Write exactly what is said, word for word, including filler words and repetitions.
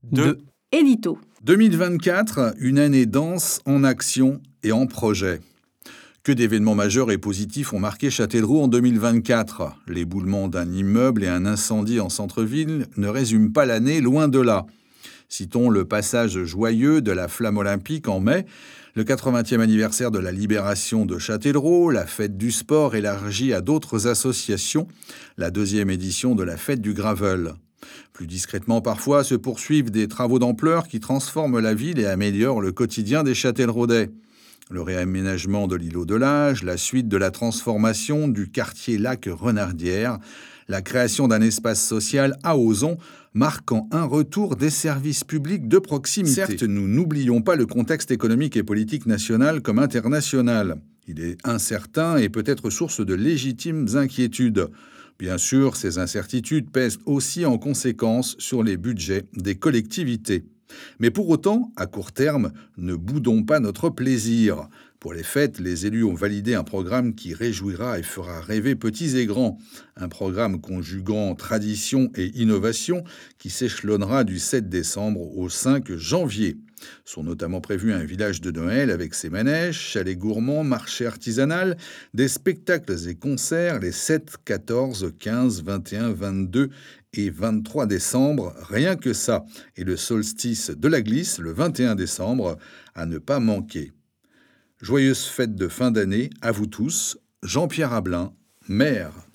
deux. Édito. deux mille vingt-quatre, une année dense en action et en projet. Que d'événements majeurs et positifs ont marqué Châtellerault en deux mille vingt-quatre. L'éboulement d'un immeuble et un incendie en centre-ville ne résument pas l'année, loin de là. Citons le passage joyeux de la flamme olympique en mai, le quatre-vingtième anniversaire de la libération de Châtellerault, la fête du sport élargie à d'autres associations, la deuxième édition de la fête du gravel. Plus discrètement parfois se poursuivent des travaux d'ampleur qui transforment la ville et améliorent le quotidien des Châtelleraudais. Le réaménagement de l'îlot de l'Age, la suite de la transformation du quartier Lac Renardière, la création d'un espace social à Ozon, marquant un retour des services publics de proximité. Certes, nous n'oublions pas le contexte économique et politique national comme international. Il est incertain et peut être source de légitimes inquiétudes. Bien sûr, ces incertitudes pèsent aussi en conséquence sur les budgets des collectivités. Mais pour autant, à court terme, ne boudons pas notre plaisir. Pour les fêtes, les élus ont validé un programme qui réjouira et fera rêver petits et grands. Un programme conjuguant tradition et innovation qui s'échelonnera du sept décembre au cinq janvier. Sont notamment prévus un village de Noël avec ses manèges, chalets gourmands, marché artisanal, des spectacles et concerts les sept, quatorze, quinze, vingt et un, vingt-deux et vingt-trois décembre, rien que ça. Et le solstice de la glisse, le vingt et un décembre, à ne pas manquer. Joyeuses fêtes de fin d'année à vous tous, Jean-Pierre Ablin, maire.